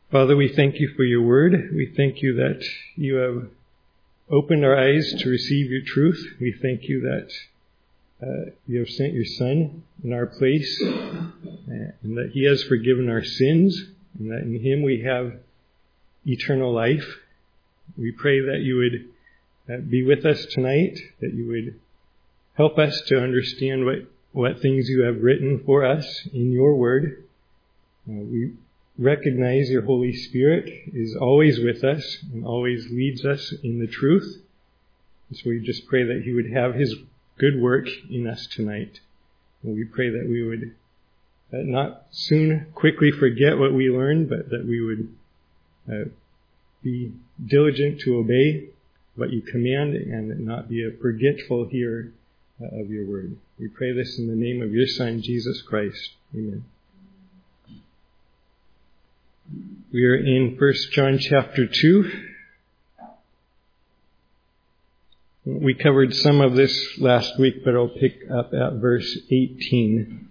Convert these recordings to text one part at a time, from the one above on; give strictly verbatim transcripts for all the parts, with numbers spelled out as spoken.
Father, we thank you for your word. We thank you that you have opened our eyes to receive your truth. We thank you that uh, you have sent your Son in our place, uh, and that he has forgiven our sins, and that in him we have eternal life. We pray that you would uh, be with us tonight, that you would help us to understand what, what things you have written for us in your word. Uh, we recognize your Holy Spirit is always with us and always leads us in the truth. And so we just pray that he would have his good work in us tonight. And we pray that we would uh, not soon quickly forget what we learned, but that we would uh, be diligent to obey what you command and not be a forgetful hearer uh, of your word. We pray this in the name of your Son, Jesus Christ. Amen. We are in First John chapter two. We covered some of this last week, but I'll pick up at verse eighteen.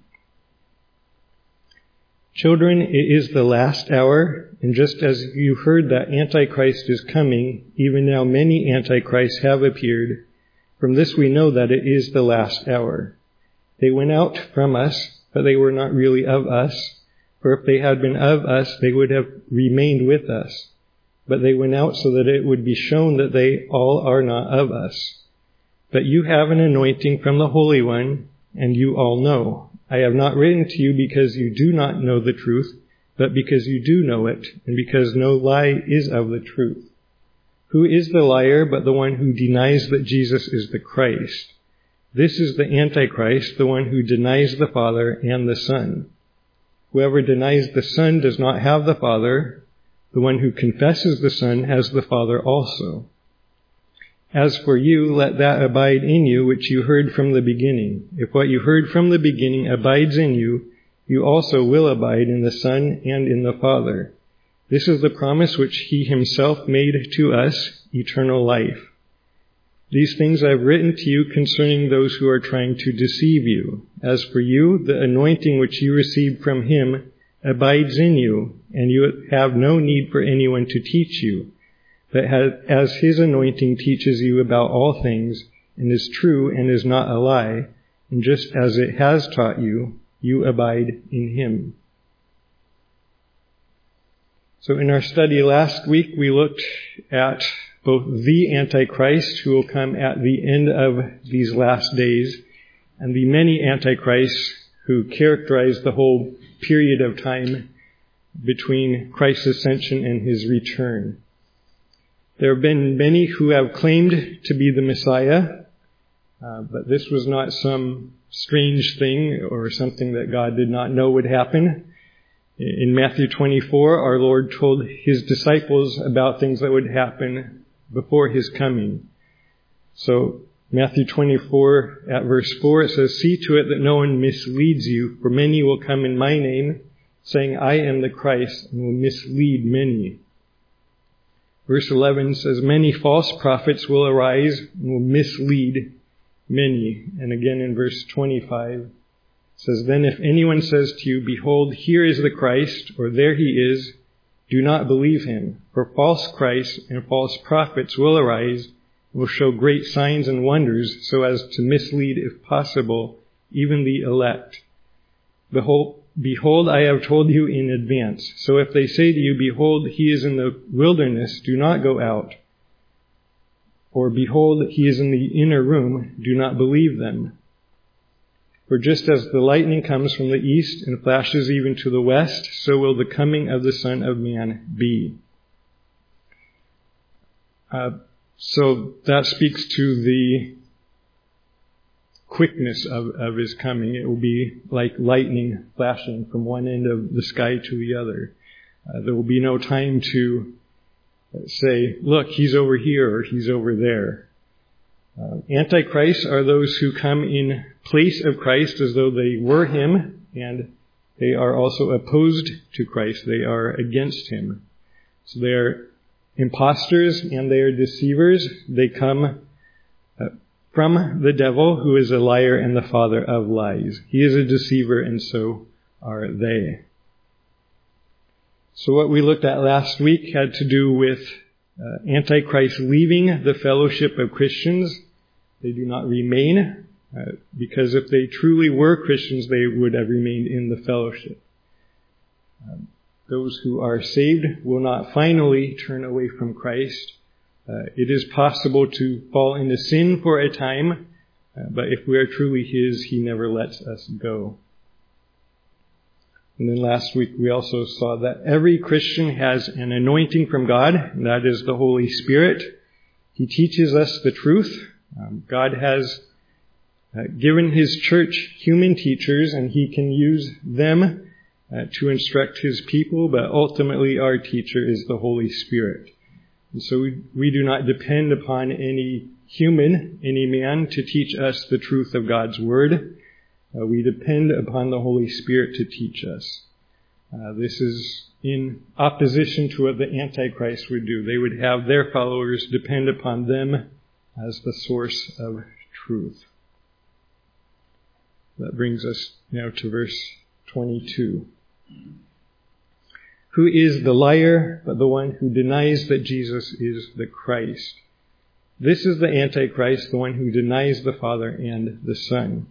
Children, it is the last hour, and just as you heard that Antichrist is coming, even now many Antichrists have appeared. From this we know that it is the last hour. They went out from us, but they were not really of us. For if they had been of us, they would have remained with us. But they went out so that it would be shown that they all are not of us. But you have an anointing from the Holy One, and you all know. I have not written to you because you do not know the truth, but because you do know it, and because no lie is of the truth. Who is the liar but the one who denies that Jesus is the Christ? This is the Antichrist, the one who denies the Father and the Son. Whoever denies the Son does not have the Father. The one who confesses the Son has the Father also. As for you, let that abide in you which you heard from the beginning. If what you heard from the beginning abides in you, you also will abide in the Son and in the Father. This is the promise which he himself made to us, eternal life. These things I have written to you concerning those who are trying to deceive you. As for you, the anointing which you received from him abides in you, and you have no need for anyone to teach you. But as his anointing teaches you about all things, and is true and is not a lie, and just as it has taught you, you abide in him. So in our study last week, we looked at both the Antichrist, who will come at the end of these last days, and the many Antichrists who characterize the whole period of time between Christ's ascension and his return. There have been many who have claimed to be the Messiah, uh, but this was not some strange thing or something that God did not know would happen. In Matthew twenty-four, our Lord told his disciples about things that would happen before his coming. So Matthew twenty-four at verse four, it says, "See to it that no one misleads you, for many will come in my name, saying, I am the Christ, and will mislead many." Verse eleven says, "Many false prophets will arise and will mislead many." And again in verse twenty-five, it says, "Then if anyone says to you, Behold, here is the Christ, or there he is, do not believe him. For false Christs and false prophets will arise, will show great signs and wonders, so as to mislead, if possible, even the elect. Behold, behold, I have told you in advance. So if they say to you, Behold, he is in the wilderness, do not go out. Or behold, he is in the inner room, do not believe them. For just as the lightning comes from the east and flashes even to the west, so will the coming of the Son of Man be." Uh, so that speaks to the quickness of, of his coming. It will be like lightning flashing from one end of the sky to the other. Uh, there will be no time to say, look, he's over here or he's over there. Uh, Antichrists are those who come in place of Christ as though they were him, and they are also opposed to Christ. They are against him. So they are imposters and they are deceivers. They come uh, from the devil, who is a liar and the father of lies. He is a deceiver, and so are they. So what we looked at last week had to do with uh, Antichrist leaving the fellowship of Christians. They do not remain, uh, because if they truly were Christians, they would have remained in the fellowship. Um, those who are saved will not finally turn away from Christ. Uh, it is possible to fall into sin for a time, uh, but if we are truly His, He never lets us go. And then last week we also saw that every Christian has an anointing from God, and that is the Holy Spirit. He teaches us the truth. Um, God has uh, given His church human teachers, and He can use them uh, to instruct His people, but ultimately our teacher is the Holy Spirit. And so we, we do not depend upon any human, any man, to teach us the truth of God's Word. Uh, we depend upon the Holy Spirit to teach us. Uh, this is in opposition to what the Antichrist would do. They would have their followers depend upon them as the source of truth. That brings us now to verse twenty-two. Who is the liar but the one who denies that Jesus is the Christ? This is the Antichrist, the one who denies the Father and the Son.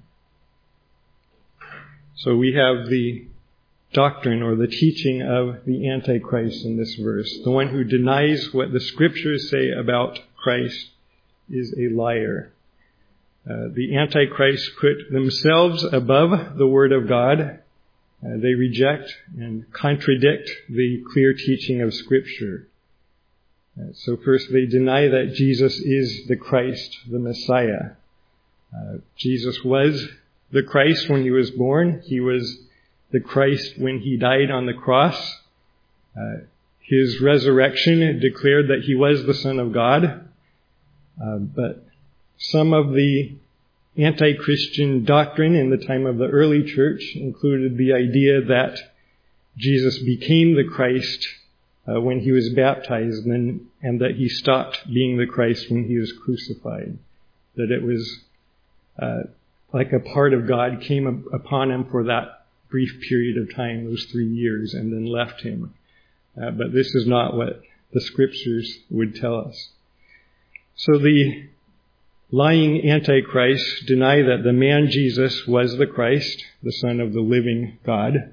So we have the doctrine or the teaching of the Antichrist in this verse. The one who denies what the Scriptures say about Christ is a liar. Uh, the Antichrist put themselves above the Word of God. Uh, they reject and contradict the clear teaching of Scripture. Uh, so first they deny that Jesus is the Christ, the Messiah. Uh, Jesus was the Christ when He was born. He was the Christ when He died on the cross. Uh, his resurrection declared that He was the Son of God. Uh, but some of the anti-Christian doctrine in the time of the early church included the idea that Jesus became the Christ uh, when He was baptized, and, and that He stopped being the Christ when He was crucified. That it was uh, like a part of God came upon Him for that brief period of time, those three years, and then left Him. Uh, but this is not what the Scriptures would tell us. So the lying Antichrist deny that the man Jesus was the Christ, the Son of the living God.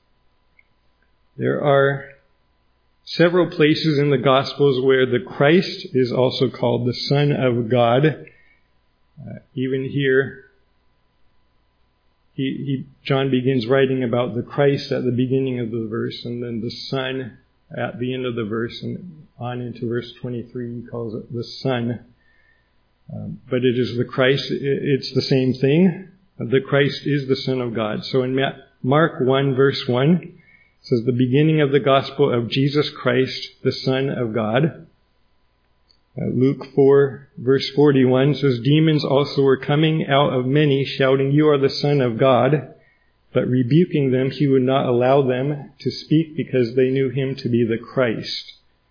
There are several places in the Gospels where the Christ is also called the Son of God. Uh, even here, he, he, John begins writing about the Christ at the beginning of the verse, and then the Son at the end of the verse, and on into verse twenty-three, he calls it the Son. Um, but it is the Christ, it's the same thing. The Christ is the Son of God. So in Mark one, verse one, it says, the beginning of the gospel of Jesus Christ, the Son of God. Uh, Luke four, verse forty-one says, demons also were coming out of many, shouting, you are the Son of God. But rebuking them, He would not allow them to speak because they knew Him to be the Christ.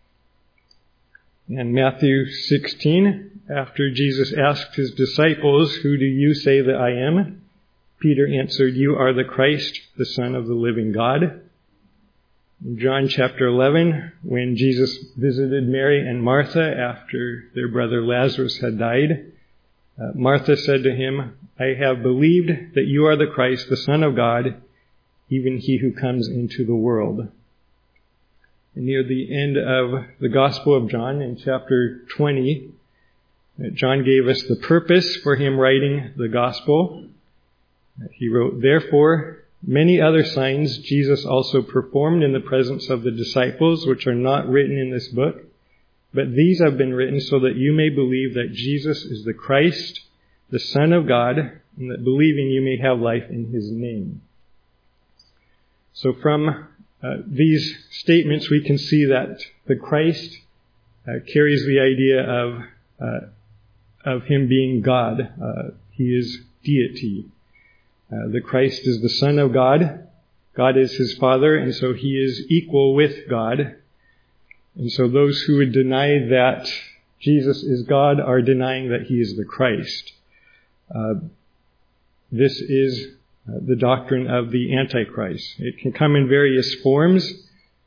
And Matthew sixteen, after Jesus asked His disciples, who do you say that I am? Peter answered, you are the Christ, the Son of the living God. In John chapter eleven, when Jesus visited Mary and Martha after their brother Lazarus had died, uh, Martha said to Him, I have believed that you are the Christ, the Son of God, even He who comes into the world. And near the end of the Gospel of John, in chapter twenty, John gave us the purpose for him writing the Gospel. He wrote, therefore, many other signs Jesus also performed in the presence of the disciples, which are not written in this book. But these have been written so that you may believe that Jesus is the Christ, the Son of God, and that believing you may have life in His name. So from uh, these statements, we can see that the Christ uh, carries the idea of uh, of Him being God. Uh, he is deity. Uh, the Christ is the Son of God. God is His Father, and so He is equal with God. And so those who would deny that Jesus is God are denying that He is the Christ. Uh, this is uh, the doctrine of the Antichrist. It can come in various forms.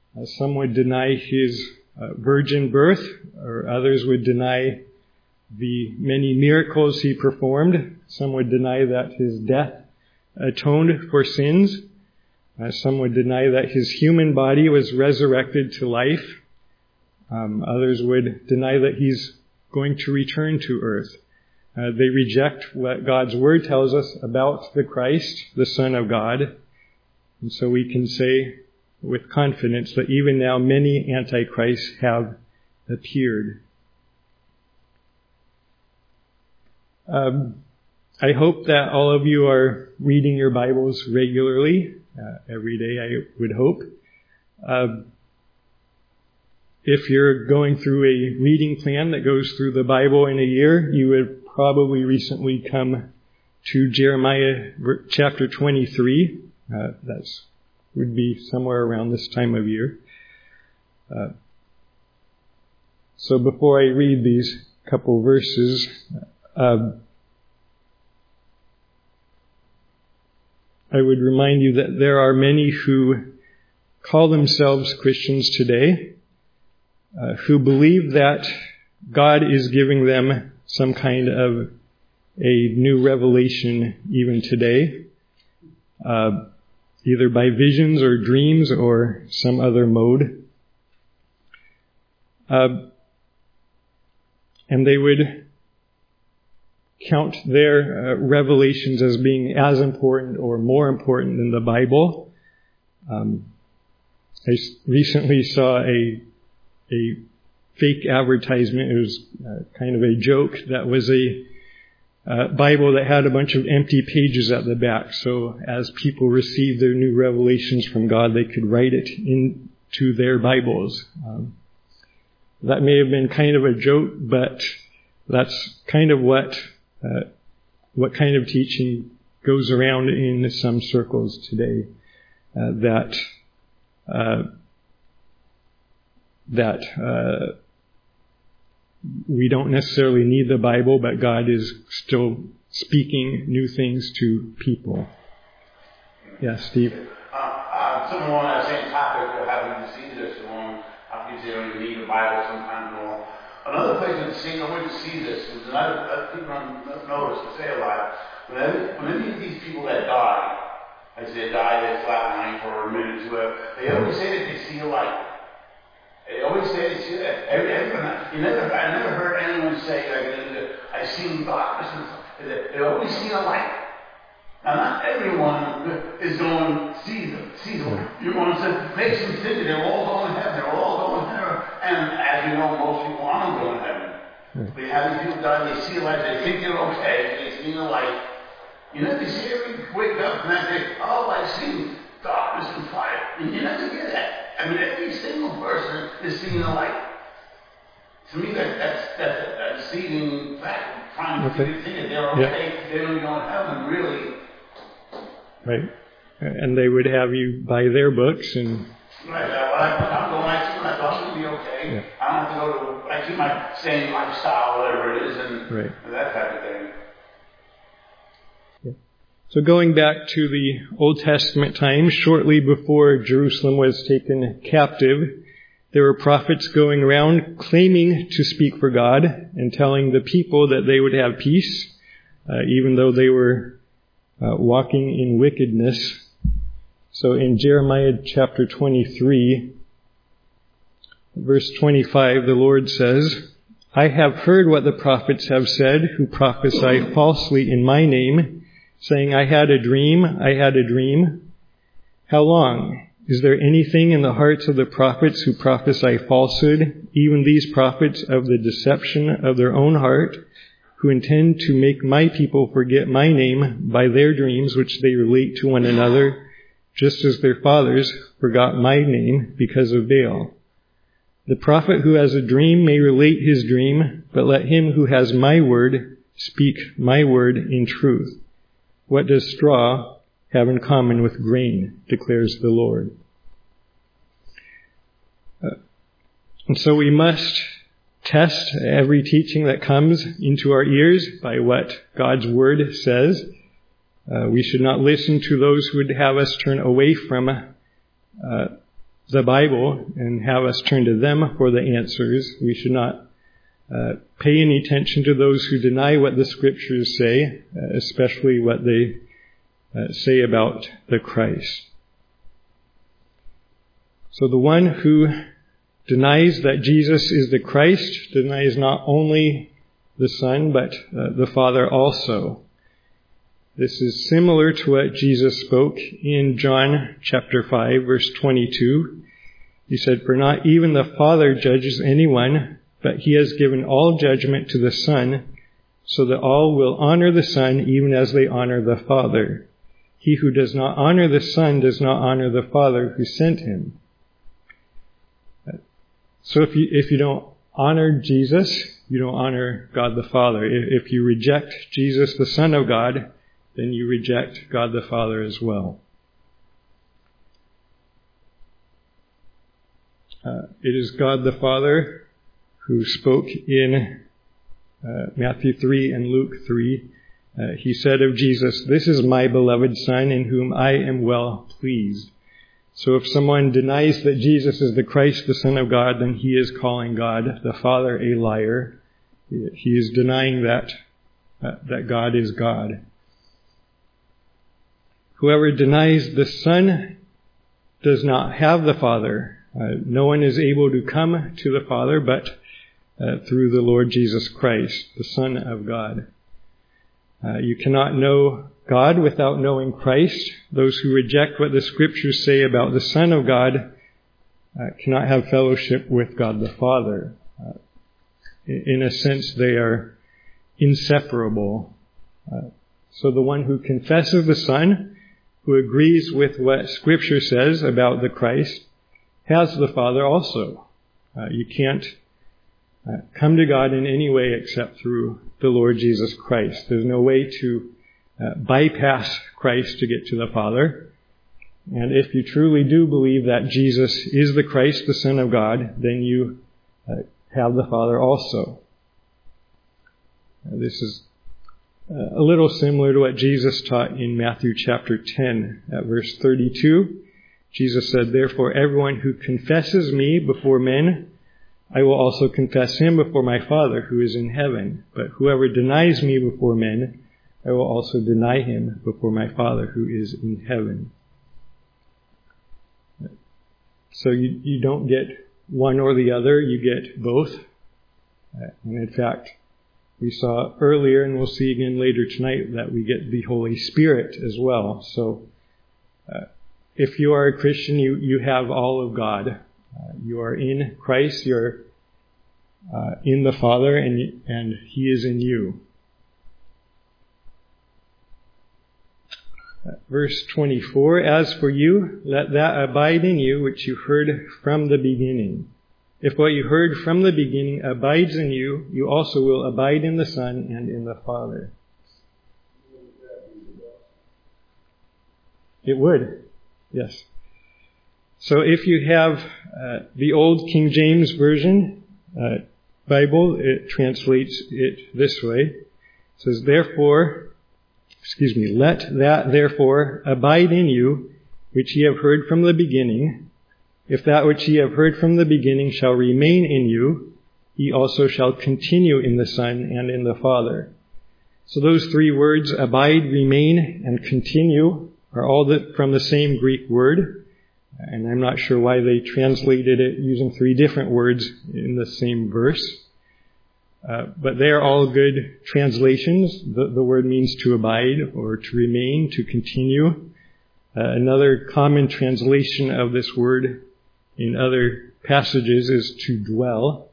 Uh, some would deny his uh, virgin birth, or others would deny the many miracles he performed. Some would deny that his death atoned for sins. Uh, some would deny that his human body was resurrected to life. Um, others would deny that he's going to return to earth. Uh, they reject what God's Word tells us about the Christ, the Son of God. And so we can say with confidence that even now many antichrists have appeared. Um, I hope that all of you are reading your Bibles regularly, uh, every day I would hope. Uh, if you're going through a reading plan that goes through the Bible in a year, you would probably recently come to Jeremiah chapter twenty-three. Uh, that's would be somewhere around this time of year. Uh, so before I read these couple verses, uh, I would remind you that there are many who call themselves Christians today, uh, who believe that God is giving them some kind of a new revelation even today, uh, either by visions or dreams or some other mode. Uh, and they would count their uh, revelations as being as important or more important than the Bible. Um, I recently saw a a fake advertisement. It was uh, kind of a joke. That was a uh, Bible that had a bunch of empty pages at the back. So as people received their new revelations from God, they could write it into their Bibles. Um, that may have been kind of a joke, but that's kind of what uh, what kind of teaching goes around in some circles today. Uh, that uh, that uh, we don't necessarily need the Bible, but God is still speaking new things to people. Yes, Steve? Uh, uh, someone on that same topic of how you see this, someone, how you say you need a Bible sometimes and all. Another place to see, I went to see this, was another, uh, people don't notice, to say a lot. When any of these people that die, I say die, they flatline for a minute or two, they always say that they see a light. They always say they see that. Every, everyone, you never, I never heard anyone say, like, I see darkness. They always see a light. Now, not everyone is going to see them. See them. You want to make them think that they're all going to heaven. They're all going to heaven. And as you know, most people aren't going to heaven. But you have these people die, they see a light, they think they're okay, they see a light. You never see every wake up and they say, oh, I see darkness and fire. And you never hear that. I mean, every single person is seeing a light. To me, that, that's that's a, a deceiving fact. Trying to okay. think that they're okay, yeah. They're going to go to heaven, really. Right. And they would have you buy their books and... Right. Uh, well, I, I'm going, I see when I thought I'm going to be okay. Yeah. I don't have to go to... I keep my same lifestyle, whatever it is, and, right. and that type of thing. So going back to the Old Testament times, shortly before Jerusalem was taken captive, there were prophets going around claiming to speak for God and telling the people that they would have peace, uh, even though they were uh, walking in wickedness. So in Jeremiah chapter twenty-three, verse twenty-five, the Lord says, I have heard what the prophets have said who prophesy falsely in my name, saying, I had a dream, I had a dream. How long? Is there anything in the hearts of the prophets who prophesy falsehood, even these prophets of the deception of their own heart, who intend to make my people forget my name by their dreams which they relate to one another, just as their fathers forgot my name because of Baal? The prophet who has a dream may relate his dream, but let him who has my word speak my word in truth. What does straw have in common with grain, declares the Lord. Uh, and so we must test every teaching that comes into our ears by what God's Word says. Uh, we should not listen to those who would have us turn away from uh, the Bible and have us turn to them for the answers. We should not uh, pay any attention to those who deny what the Scriptures say, uh, especially what they uh, say about the Christ. So the one who denies that Jesus is the Christ denies not only the Son, but uh, the Father also. This is similar to what Jesus spoke in John chapter five, verse twenty-two. He said, "For not even the Father judges anyone, but he has given all judgment to the Son, so that all will honor the Son even as they honor the Father. He who does not honor the Son does not honor the Father who sent him." So if you if you don't honor Jesus, you don't honor God the Father. If you reject Jesus, the Son of God, then you reject God the Father as well. Uh, it is God the Father who spoke in uh, Matthew three and Luke three. Uh, he said of Jesus, "This is my beloved Son in whom I am well pleased." So if someone denies that Jesus is the Christ, the Son of God, then he is calling God the Father a liar. He is denying that, uh, that God is God. Whoever denies the Son does not have the Father. Uh, no one is able to come to the Father but uh, through the Lord Jesus Christ, the Son of God. Uh, you cannot know God without knowing Christ. Those who reject what the Scriptures say about the Son of God uh, cannot have fellowship with God the Father. Uh, in a sense, they are inseparable. Uh, so the one who confesses the Son, who agrees with what Scripture says about the Christ, has the Father also. Uh, you can't uh, come to God in any way except through the Lord Jesus Christ. There's no way to uh, bypass Christ to get to the Father. And if you truly do believe that Jesus is the Christ, the Son of God, then you uh, have the Father also. Uh, this is uh, a little similar to what Jesus taught in Matthew chapter ten at verse thirty-two. Jesus said, "Therefore everyone who confesses me before men, I will also confess him before my Father who is in heaven. But whoever denies me before men, I will also deny him before my Father who is in heaven." So you, you don't get one or the other, you get both. And in fact, we saw earlier, and we'll see again later tonight, that we get the Holy Spirit as well. So uh, if you are a Christian, you, you have all of God. Uh, you are in Christ, you're uh, in the Father, and and He is in you. Uh, verse twenty-four, "As for you, let that abide in you which you heard from the beginning. If what you heard from the beginning abides in you, you also will abide in the Son and in the Father." It would, yes. So if you have uh, the old King James Version uh, Bible, it translates it this way. It says, "Therefore, excuse me, let that therefore abide in you, which ye have heard from the beginning. If that which ye have heard from the beginning shall remain in you, ye also shall continue in the Son and in the Father." So those three words, abide, remain, and continue, are all the, from the same Greek word. And I'm not sure why they translated it using three different words in the same verse. Uh, but they are all good translations. The, the word means to abide or to remain, to continue. Uh, another common translation of this word in other passages is to dwell.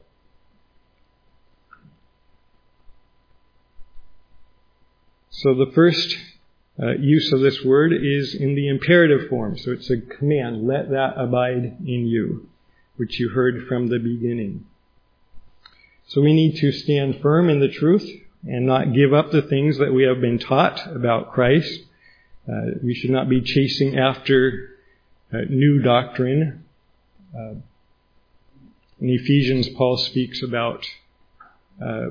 So the first Uh, use of this word is in the imperative form. So it's a command, let that abide in you, which you heard from the beginning. So we need to stand firm in the truth and not give up the things that we have been taught about Christ. Uh, we should not be chasing after uh, new doctrine. Uh, in Ephesians, Paul speaks about uh,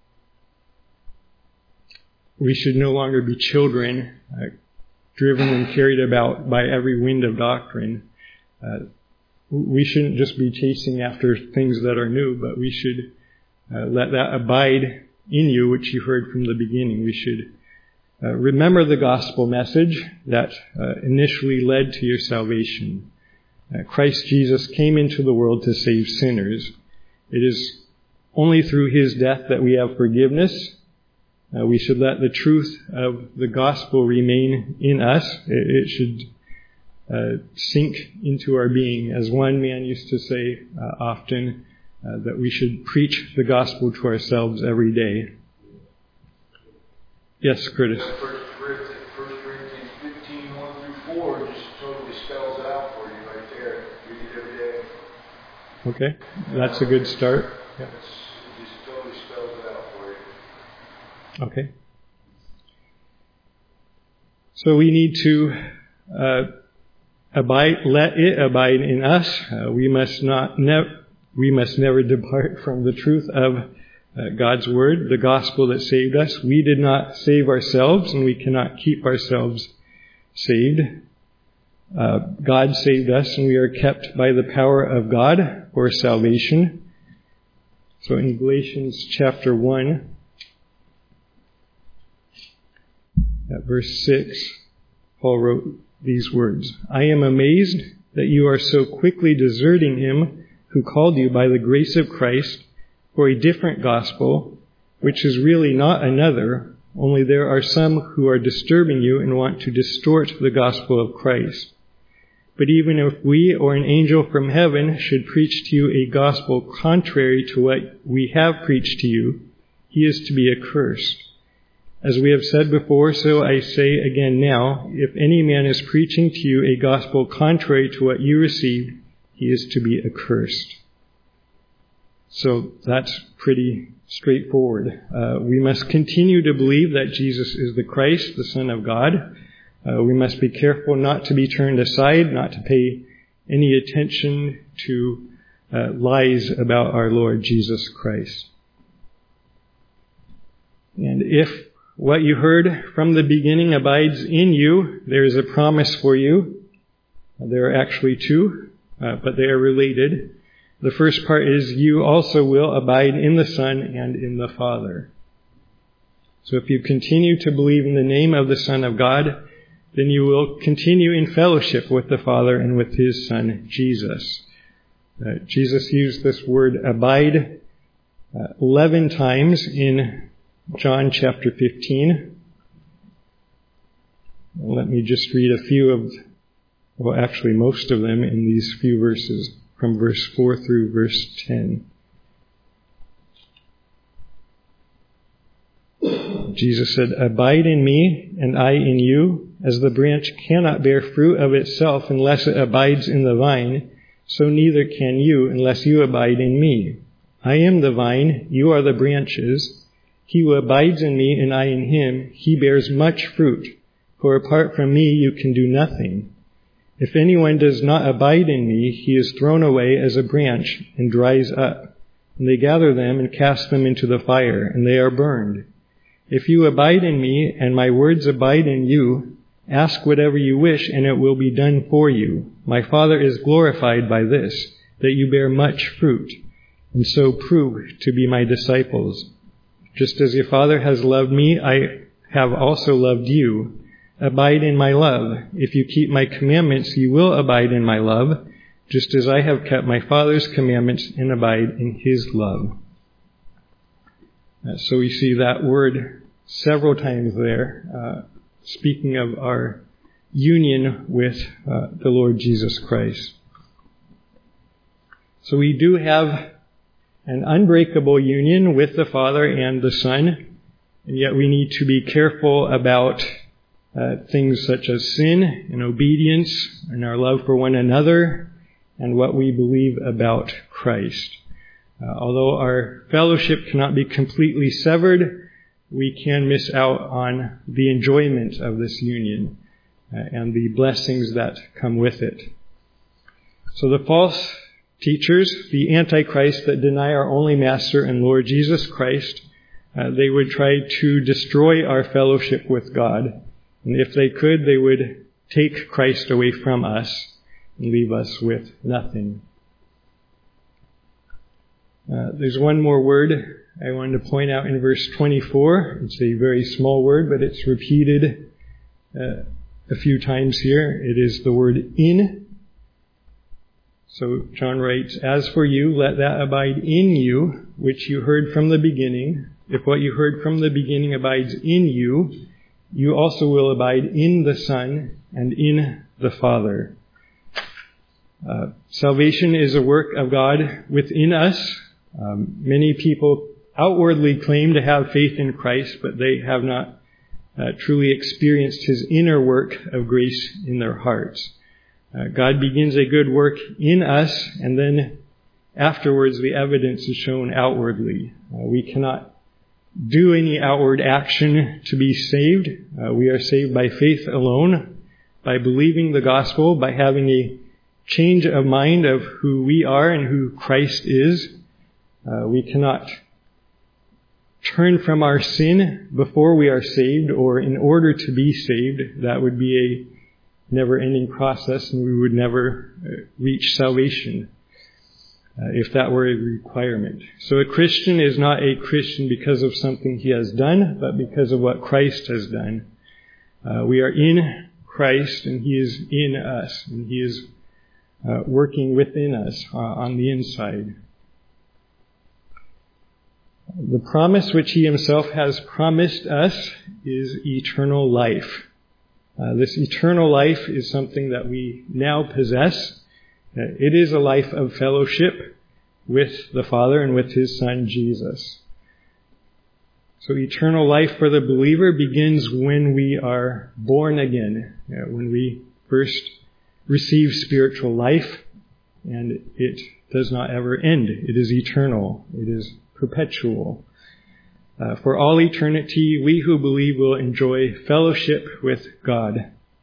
we should no longer be children, uh, driven and carried about by every wind of doctrine. Uh, we shouldn't just be chasing after things that are new, but we should uh, let that abide in you, which you heard from the beginning. We should uh, remember the gospel message that uh, initially led to your salvation. Uh, Christ Jesus came into the world to save sinners. It is only through his death that we have forgiveness. Uh, we should let the truth of the gospel remain in us. It, it should uh, sink into our being. As one man used to say uh, often, uh, that we should preach the gospel to ourselves every day. Yes, Curtis. First Corinthians fifteen, one through four just totally spells it out for you right there. Read it every day. Okay, that's a good start. Yeah. It's, it just totally spells it out for you. Okay. So we need to uh, abide, let it abide in us. Uh, we must not, ne- we must never depart from the truth of uh, God's word, the gospel that saved us. We did not save ourselves, and we cannot keep ourselves saved. Uh, God saved us, and we are kept by the power of God for salvation. So in Galatians chapter one, at verse six, Paul wrote these words, "I am amazed that you are so quickly deserting him who called you by the grace of Christ for a different gospel, which is really not another, only there are some who are disturbing you and want to distort the gospel of Christ. But even if we or an angel from heaven should preach to you a gospel contrary to what we have preached to you, he is to be accursed. As we have said before, so I say again now, if any man is preaching to you a gospel contrary to what you received, he is to be accursed." So that's pretty straightforward. Uh, we must continue to believe that Jesus is the Christ, the Son of God. Uh, we must be careful not to be turned aside, not to pay any attention to uh, lies about our Lord Jesus Christ. And if what you heard from the beginning abides in you, there is a promise for you. There are actually two, uh, but they are related. The first part is you also will abide in the Son and in the Father. So if you continue to believe in the name of the Son of God, then you will continue in fellowship with the Father and with his Son, Jesus. Uh, Jesus used this word abide uh, eleven times in John chapter fifteen. Let me just read a few of, well, actually most of them in these few verses, from verse four through verse ten. Jesus said, "Abide in me, and I in you, as the branch cannot bear fruit of itself unless it abides in the vine, so neither can you unless you abide in me. I am the vine, you are the branches. He who abides in me and I in him, he bears much fruit, for apart from me you can do nothing. If anyone does not abide in me, he is thrown away as a branch and dries up, and they gather them and cast them into the fire, and they are burned. If you abide in me, and my words abide in you, ask whatever you wish, and it will be done for you. My Father is glorified by this, that you bear much fruit, and so prove to be my disciples. Just as your Father has loved me, I have also loved you. Abide in my love. If you keep my commandments, you will abide in my love, just as I have kept my Father's commandments and abide in his love." Uh, so we see that word several times there, uh, speaking of our union with uh, the Lord Jesus Christ. So we do have an unbreakable union with the Father and the Son, and yet we need to be careful about uh, things such as sin and obedience and our love for one another and what we believe about Christ. Uh, although our fellowship cannot be completely severed, we can miss out on the enjoyment of this union uh, and the blessings that come with it. So the false teachers, the Antichrist that deny our only Master and Lord Jesus Christ, uh, they would try to destroy our fellowship with God. And if they could, they would take Christ away from us. and leave us with nothing. Uh, there's one more word I wanted to point out in verse twenty-four. It's a very small word, but it's repeated uh, a few times here. It is the word in. So John writes, "As for you, let that abide in you, which you heard from the beginning. If what you heard from the beginning abides in you, you also will abide in the Son and in the Father." Uh, salvation is a work of God within us. Um, many people outwardly claim to have faith in Christ, but they have not uh, truly experienced His inner work of grace in their hearts. Uh, God begins a good work in us, and then afterwards the evidence is shown outwardly. Uh, we cannot do any outward action to be saved. Uh, we are saved by faith alone, by believing the gospel, by having a change of mind of who we are and who Christ is. Uh, we cannot turn from our sin before we are saved, or in order to be saved. That would be a never-ending process, and we would never uh, reach salvation uh, if that were a requirement. So a Christian is not a Christian because of something he has done, but because of what Christ has done. Uh, we are in Christ, and He is in us, and He is uh, working within us uh, on the inside. The promise which He Himself has promised us is eternal life. Uh, this eternal life is something that we now possess. Uh, it is a life of fellowship with the Father and with His Son, Jesus. So eternal life for the believer begins when we are born again, uh, when we first receive spiritual life, and it does not ever end. It is eternal. It is perpetual. Uh, for all eternity, we who believe will enjoy fellowship with God.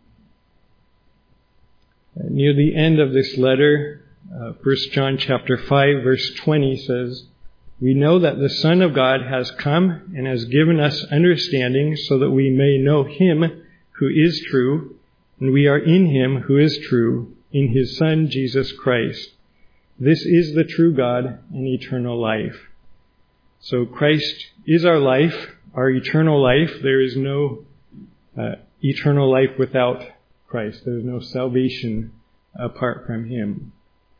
Uh, near the end of this letter, uh, First John chapter five, verse twenty says, "We know that the Son of God has come and has given us understanding so that we may know Him who is true, and we are in Him who is true, in His Son Jesus Christ. This is the true God and eternal life." So Christ is our life, our eternal life. There is no uh, eternal life without Christ. There is no salvation apart from Him.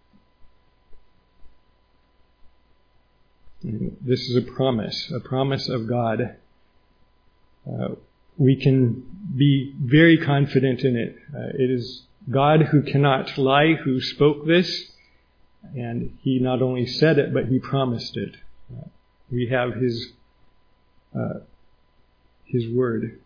And this is a promise, a promise of God. Uh, we can be very confident in it. Uh, it is God who cannot lie who spoke this, and He not only said it, but He promised it. Uh, We have His uh, His word.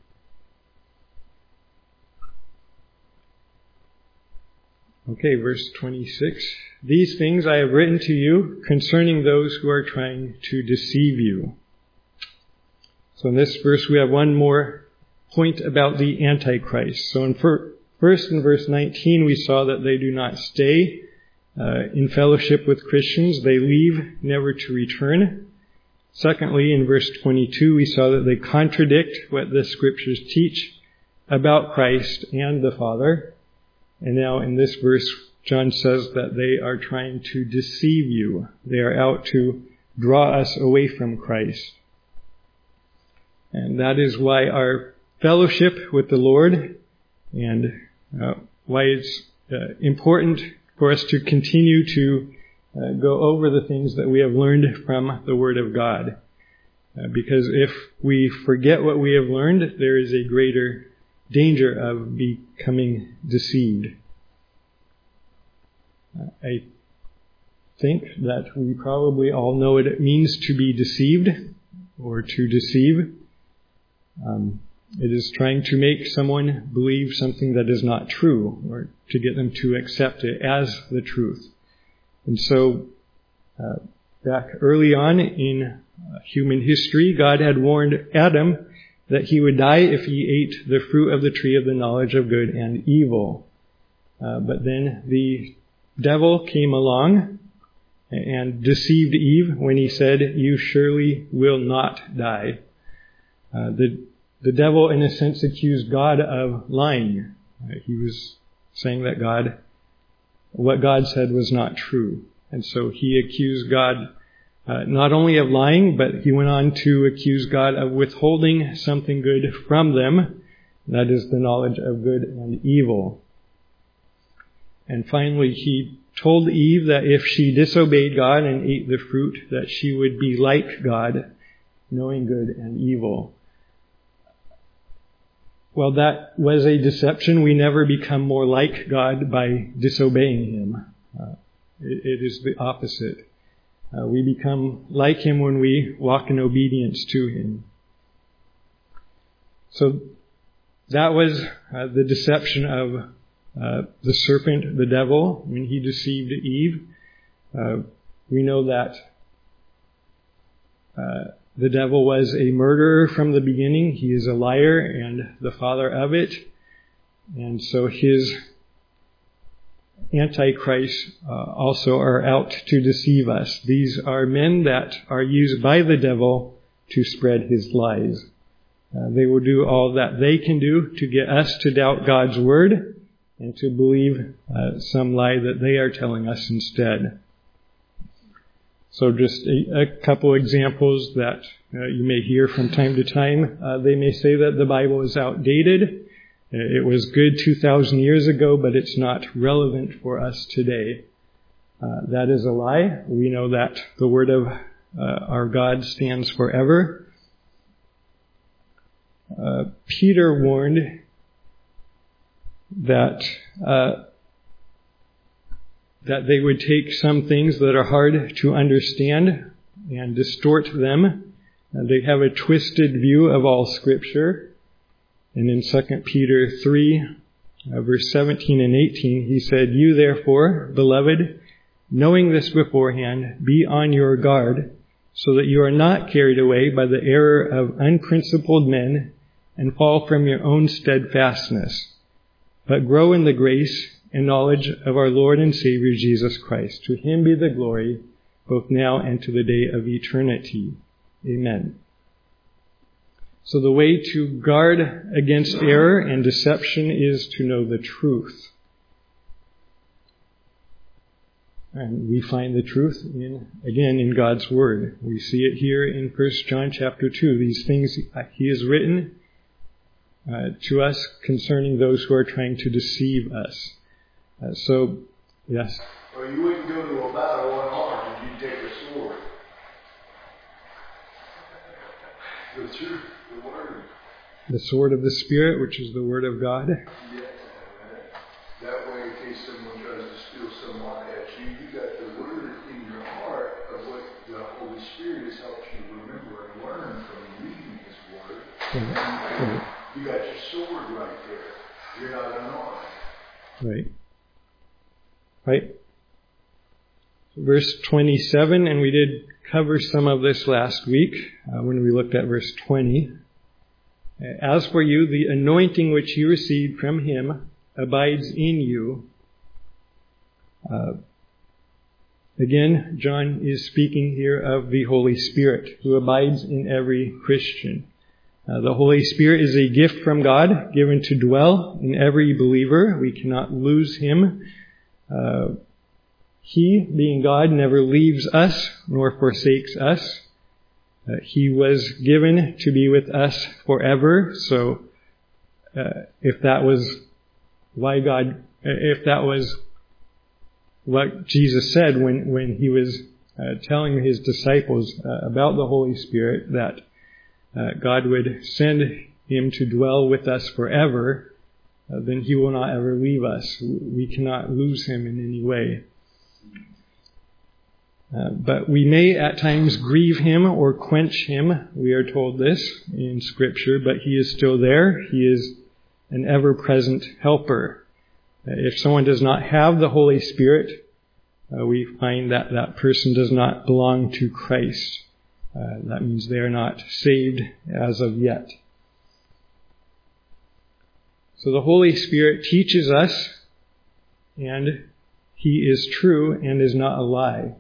Okay, verse twenty-six. "These things I have written to you concerning those who are trying to deceive you." So in this verse we have one more point about the Antichrist. So in fir- first in verse nineteen we saw that they do not stay uh, in fellowship with Christians. They leave never to return. Secondly, in verse twenty-two, we saw that they contradict what the Scriptures teach about Christ and the Father. And now in this verse, John says that they are trying to deceive you. They are out to draw us away from Christ. And that is why our fellowship with the Lord, and uh, why it's uh, important for us to continue to Uh, go over the things that we have learned from the Word of God. Uh, because if we forget what we have learned, there is a greater danger of becoming deceived. Uh, I think that we probably all know what it means to be deceived or to deceive. Um, it is trying to make someone believe something that is not true, or to get them to accept it as the truth. And so, uh, back early on in uh, human history, God had warned Adam that he would die if he ate the fruit of the tree of the knowledge of good and evil. Uh, but then the devil came along and deceived Eve when he said, "You surely will not die." Uh, the, the devil, in a sense, accused God of lying. Uh, he was saying that God what God said was not true. And so he accused God uh, not only of lying, but he went on to accuse God of withholding something good from them. That is the knowledge of good and evil. And finally, he told Eve that if she disobeyed God and ate the fruit, that she would be like God, knowing good and evil. Well, that was a deception. We never become more like God by disobeying him. Uh, it, it is the opposite. Uh, we become like him when we walk in obedience to him. So that was uh, the deception of uh, the serpent, the devil, when he deceived Eve. Uh, we know that uh, the devil was a murderer from the beginning. He is a liar and the father of it. And so his antichrists uh, also are out to deceive us. These are men that are used by the devil to spread his lies. Uh, they will do all that they can do to get us to doubt God's word and to believe uh, some lie that they are telling us instead. So just a, a couple examples that uh, you may hear from time to time. Uh, they may say that the Bible is outdated. It was good two thousand years ago, but it's not relevant for us today. Uh, that is a lie. We know that the word of uh, our God stands forever. Uh, Peter warned that uh, that they would take some things that are hard to understand and distort them. Uh, they have a twisted view of all Scripture. And in Second Peter three, uh, verse seventeen and eighteen, he said, "You therefore, beloved, knowing this beforehand, be on your guard, so that you are not carried away by the error of unprincipled men and fall from your own steadfastness, but grow in the grace and knowledge of our Lord and Savior Jesus Christ. To him be the glory, both now and to the day of eternity. Amen." So the way to guard against error and deception is to know the truth. And we find the truth in, again, in God's Word. We see it here in First John chapter two. These things he has written uh, to us concerning those who are trying to deceive us. Uh, so, yes? Well, you wouldn't go to a battle unarmed, you'd take a sword. The truth, the Word. The sword of the Spirit, which is the Word of God. Yeah. That way, in case someone tries to steal someone at you, you got the Word in your heart of what the Holy Spirit has helped you remember and learn from reading His Word. Mm-hmm. You got your sword right there. You're not unarmed. Right. Right. Verse twenty-seven, and we did cover some of this last week uh, when we looked at verse twenty. "As for you, the anointing which you received from him abides in you." Uh, again, John is speaking here of the Holy Spirit who abides in every Christian. Uh, the Holy Spirit is a gift from God given to dwell in every believer. We cannot lose him. Uh, he, being God, never leaves us nor forsakes us. Uh, he was given to be with us forever. So, uh, if that was why God, if that was what Jesus said when, when he was uh, telling his disciples uh, about the Holy Spirit, that uh, God would send him to dwell with us forever, uh, then he will not ever leave us. We cannot lose him in any way. Uh, but we may at times grieve him or quench him. We are told this in Scripture, but he is still there. He is an ever-present helper. Uh, if someone does not have the Holy Spirit, uh, we find that that person does not belong to Christ. Uh, that means they are not saved as of yet. So the Holy Spirit teaches us, and he is true and is not a lie.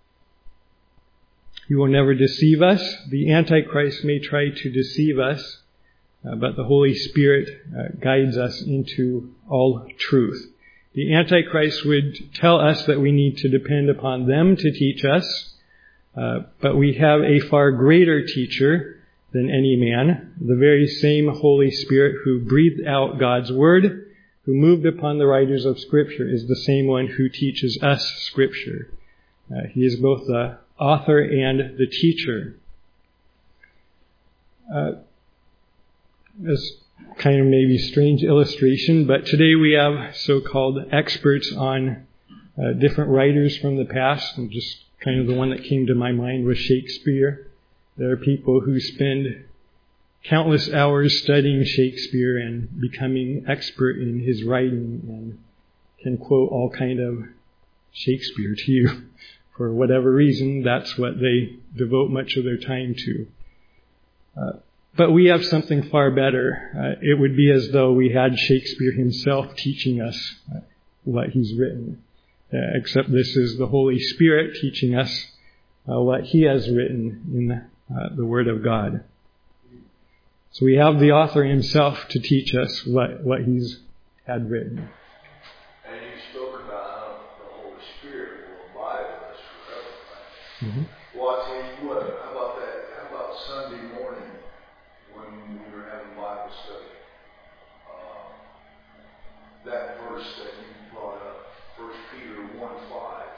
He will never deceive us. The Antichrist may try to deceive us, uh, but the Holy Spirit uh, guides us into all truth. the Antichrist would tell us that we need to depend upon them to teach us, uh, but we have a far greater teacher than any man, the very same Holy Spirit who breathed out God's Word, who moved upon the writers of Scripture, is the same one who teaches us Scripture. Uh, he is both the author and the teacher. Uh, as kind of maybe strange illustration, but today we have so-called experts on uh, different writers from the past, and just kind of the one that came to my mind was Shakespeare. There are people who spend countless hours studying Shakespeare and becoming expert in his writing and can quote all kind of Shakespeare to you. For whatever reason, that's what they devote much of their time to. Uh, But we have something far better. Uh, it would be as though we had Shakespeare himself teaching us uh, what he's written. Uh, except this is the Holy Spirit teaching us uh, what he has written in uh, the Word of God. So we have the author himself to teach us what, what he's had written. And you spoke about how the Holy Spirit will abide with us forever, right? Mm-hmm. Well, I'll tell you what, how about that? How about Sunday morning? When we were having Bible study, uh, that verse that you brought up, First Peter one five,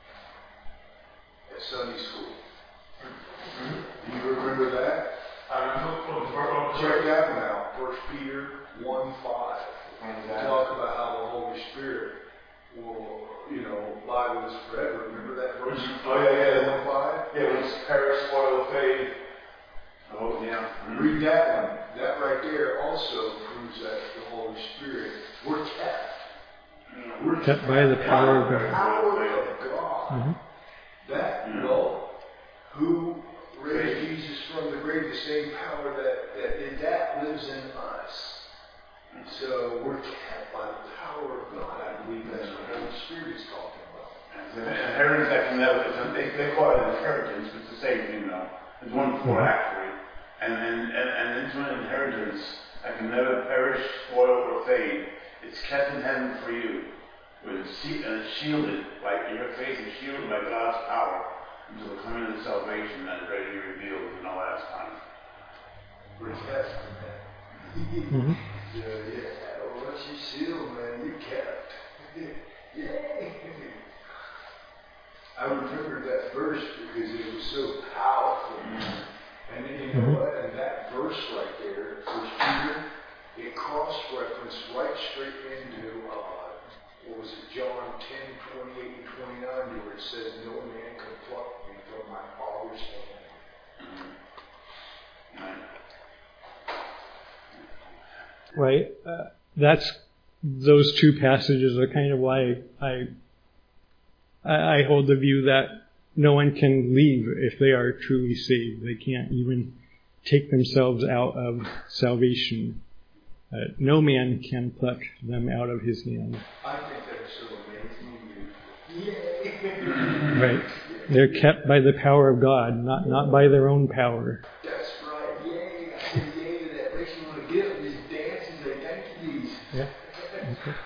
at Sunday school. Mm-hmm. Do you remember that? Uh, Check that one out, First Peter one five. We talk about how the Holy Spirit will, you know, lie with us forever. Remember that verse? Oh, yeah, yeah. one five? Yeah, when it's perish, spoil, fade. Oh, yeah. Mm-hmm. Read that one. That right there also proves that the Holy Spirit, we're kept. We're Kept by the power of God. Power of God. Mm-hmm. That, well, who raised Jesus from the grave, the same power that, that did that lives in us. So we're kept by the power of God. I believe that's what the Holy Spirit is talking about. It's an inheritance that can never, it's a, they, they call it an inheritance, but it's the same thing though. It's one before actually. And, and, and, and into an inheritance that can never perish, spoil, or fade. It's kept in heaven for you. With and it's shielded, like your faith is shielded by God's power until the coming of the salvation that is ready to be revealed in the last time. We're kept from that. Mm-hmm. So, yeah, well, once you seal, man, you're kept. Yay! I remember that verse because it was so powerful. Mm-hmm. And then, you know mm-hmm. what? And that verse right there, First Peter, it cross-referenced right straight into, uh, what was it, John ten, twenty-eight and twenty-nine, where it says, no man can pluck me from my Father's hand. Mm-hmm. Right. Uh, that's those two passages are kind of why I, I I hold the view that no one can leave if they are truly saved. They can't even take themselves out of salvation. Uh, no man can pluck them out of his hand. I think that's so amazing. Yay! Right. They're kept by the power of God, not not by their own power. That's right. Yay! I said yay to that. Makes you want to get up and just dance and say thank you, Jesus. Yeah. Okay.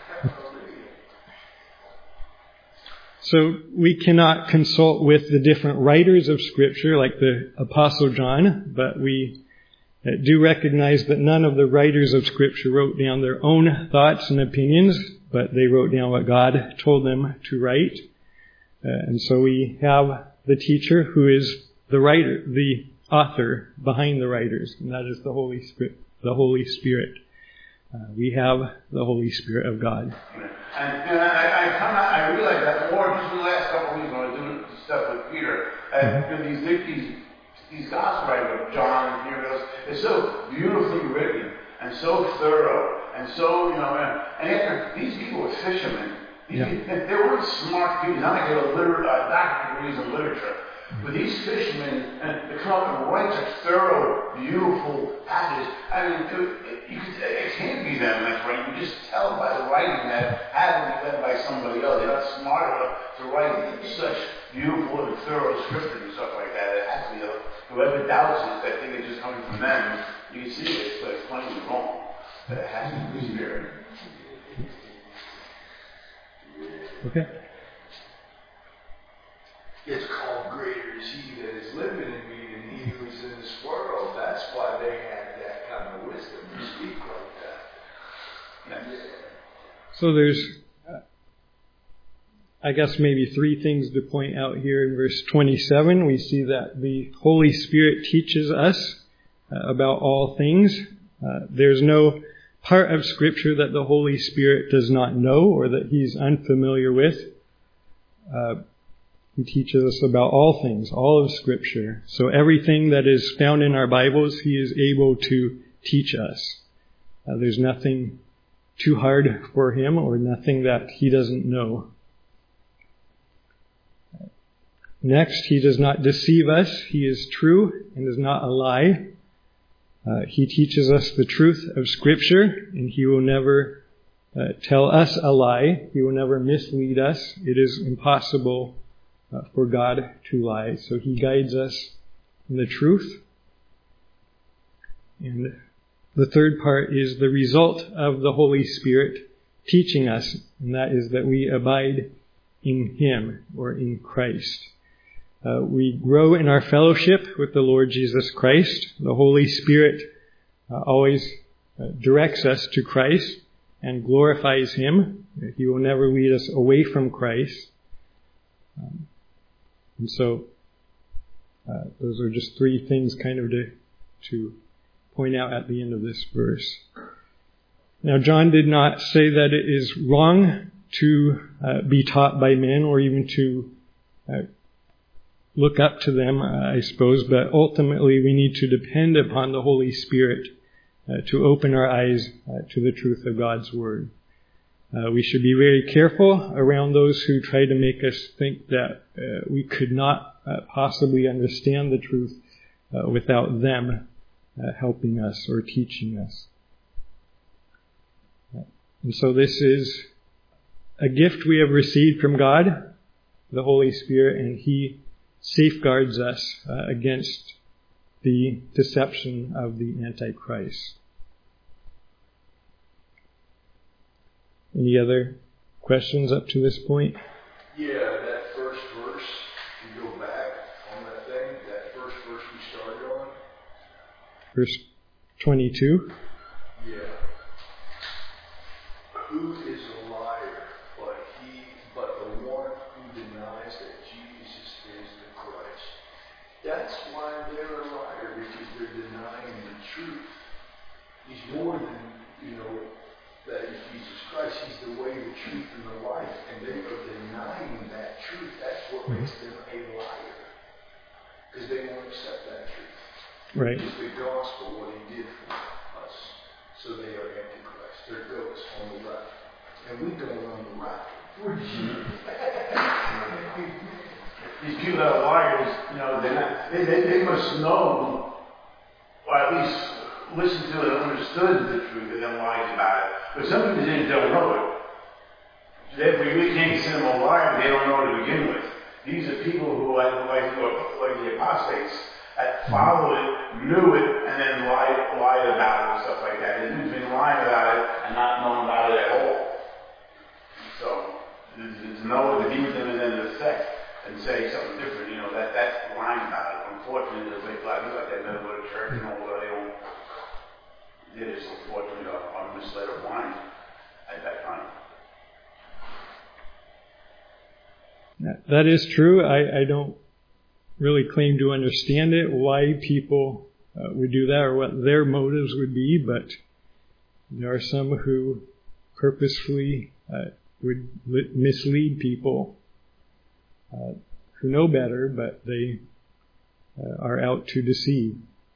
So we cannot consult with the different writers of Scripture like the Apostle John, but we do recognize that none of the writers of Scripture wrote down their own thoughts and opinions, but they wrote down what God told them to write. Uh, and so we have the teacher who is the writer, the author behind the writers, and that is the Holy Spirit. The Holy Spirit. Uh, we have the Holy Spirit of God. And, and I, I come out, I realize that more just in the last couple of weeks when I was doing stuff with Peter, and mm-hmm. these these these gospel writers, John and Peter, those, it's so beautifully written and so thorough and so you know, and, and after these people were fishermen. These, yeah. they, they weren't smart people. Not like they were liter- uh, doctorate degrees in literature. But these fishermen, and they come up and write such thorough, beautiful passages. I mean, it, you could, it can't be them that's right. You just tell by the writing that had to be done by somebody else. They're not smart enough to write such beautiful and thorough scriptures and stuff like that. It has to be, uh, whoever doubts it, that think it's just coming from them, you see it, but it's plainly wrong. But it has to be the Spirit. Okay. It's called greater is he that is living in me than he who is in this world. That's why they had that kind of wisdom to speak like that. Yeah. So there's, uh, I guess, maybe three things to point out here in verse twenty-seven. We see that the Holy Spirit teaches us uh, about all things. Uh, there's no part of Scripture that the Holy Spirit does not know or that He's unfamiliar with. Uh, he teaches us about all things, all of Scripture. So everything that is found in our Bibles, He is able to teach us. Uh, there's nothing too hard for Him or nothing that He doesn't know. Next, He does not deceive us. He is true and is not a lie. Uh, he teaches us the truth of Scripture, and He will never uh, tell us a lie. He will never mislead us. It is impossible uh, for God to lie. So He guides us in the truth. And the third part is the result of the Holy Spirit teaching us, and that is that we abide in Him or in Christ. Uh, we grow in our fellowship with the Lord Jesus Christ. The Holy Spirit uh, always uh, directs us to Christ and glorifies Him. He will never lead us away from Christ. Um, and so uh, those are just three things kind of to, to point out at the end of this verse. Now, John did not say that it is wrong to uh, be taught by men or even to uh, look up to them, I suppose, but ultimately we need to depend upon the Holy Spirit uh, to open our eyes uh, to the truth of God's Word. Uh, we should be very careful around those who try to make us think that uh, we could not uh, possibly understand the truth uh, without them uh, helping us or teaching us. And so this is a gift we have received from God, the Holy Spirit, and He safeguards us uh, against the deception of the Antichrist. Any other questions up to this point? Yeah, that first verse, if you go back on that thing, that first verse we started on. Verse twenty-two. Yeah. Who is a liar but he, but the one who denies that Jesus is the Christ? That's why they're a liar, because they're denying the truth. He's more than, you know, that he's Jesus Christ. He's the way, the truth, and the life. And they are denying that truth. That's what mm-hmm. makes them a liar. Because they won't accept that truth. Right. It's the gospel, what He did for us. So they are Antichrist. They're ghosts on the left. And we go on the right. We're These people that are liars, you know, they're not, they, they, they must know, or at least listen to it and understood the truth and then lied about it. But some people just don't know it. Therefore, we really can't consider them a liar. They don't know it to begin with. These are people who, like, like, like the apostates, that followed it, knew it, and then lied, lied about it and stuff like that. They've been lying about it and not knowing about it at all. So, to know, to be with them and then to sect and say something different, you know, that that's lying about it. Unfortunately, there's a lot of people like that never go to church, you know, where they don't, they just unfortunately are, are misled or blind at that time. That is true. I, I don't really claim to understand it, why people uh, would do that or what their motives would be, but there are some who purposefully uh, would mislead people uh, who know better, but they uh, are out to deceive.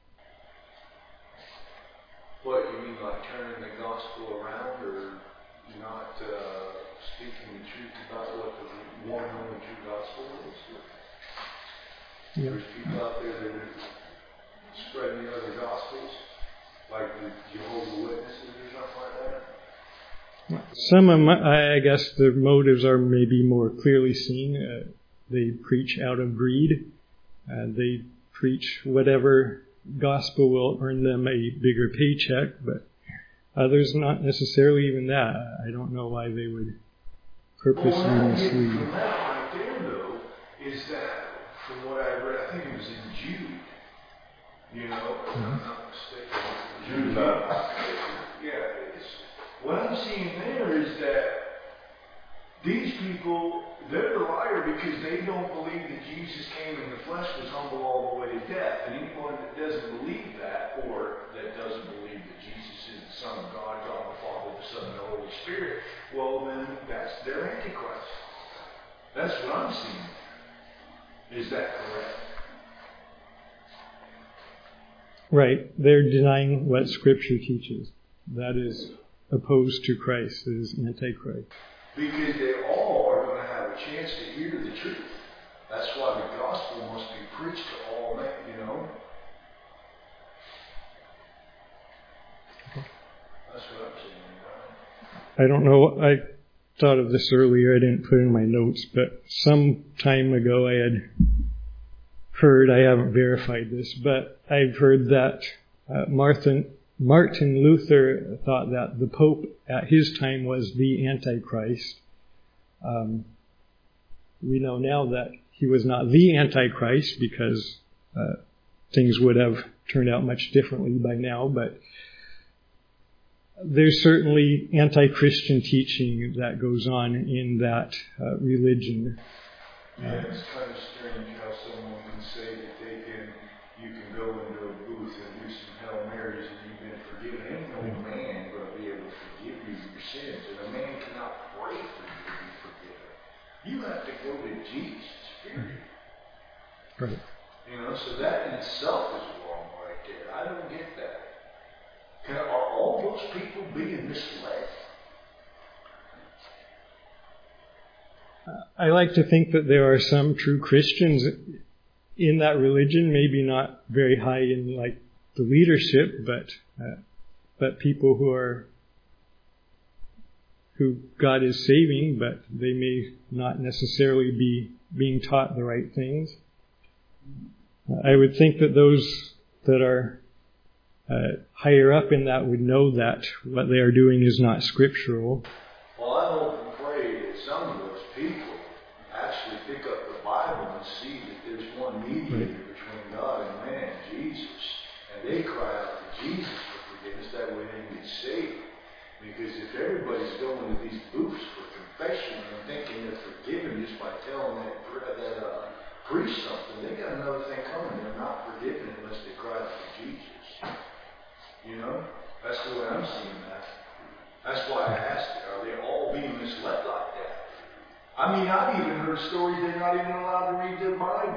What, you mean like turning the gospel around or not uh, speaking the truth about what the one and only true gospel is? Yeah. There's people out there that are spreading the other gospels, like the Jehovah's Witnesses or something like that. Some of my, I guess the motives are maybe more clearly seen. Uh, they preach out of greed. Uh, they preach whatever gospel will earn them a bigger paycheck, but others not necessarily even that. I don't know why they would purposely well, what I get mislead. from that right there, though, is that from what I read, I think it was in Jude. You know, if I'm not mistaken. Jude. Yeah, it's, what I'm seeing there is that these people, they're the liar because they don't believe that Jesus came in the flesh, was humble all the way to death. And anyone that doesn't believe that, or that doesn't believe that Jesus is the Son of God, God the Father, the Son, and the Holy Spirit, well then that's their Antichrist. That's what I'm seeing. Is that correct? Right. They're denying what Scripture teaches. That is opposed to Christ, is Antichrist. Because they all are going to have a chance to hear the truth. That's why the gospel must be preached to all men, you know? That's what I'm saying. I don't know, I thought of this earlier, I didn't put it in my notes, but some time ago I had heard, I haven't verified this, but I've heard that uh, Martin, Martin Luther thought that the Pope at his time was the Antichrist. Um, we know now that he was not the Antichrist because uh, things would have turned out much differently by now, but there's certainly anti-Christian teaching that goes on in that uh, religion. Yeah, it's kind of strange how someone can say that they can, you can go into a booth and do some Hail Marys and you've been forgiven. Ain't no man going to be able to forgive you your sins, and a man cannot pray for you to be forgiven. You have to go to Jesus, period. Right. You know, so that in itself is wrong right there. I don't get that. Can, are all those people being misled? I like to think that there are some true Christians in that religion, maybe not very high in like the leadership, but uh, but people who are who God is saving, but they may not necessarily be being taught the right things. I would think that those that are uh, higher up in that would know that what they are doing is not scriptural. Well, I hope and pray that some of those people actually pick up the Bible and see that there's one mediator right. between God and man, Jesus, and they cry out to Jesus for forgiveness. That way they can get saved. Because if everybody's going to these booths for confession and thinking they're forgiven just by telling that, that uh, priest something, they got another thing coming. They're not forgiven unless they cry out to Jesus. You know? That's the way I'm seeing that. That's why I asked it. Are they all being misled like that? I mean, I've even heard stories they're not even allowed to read their Bible.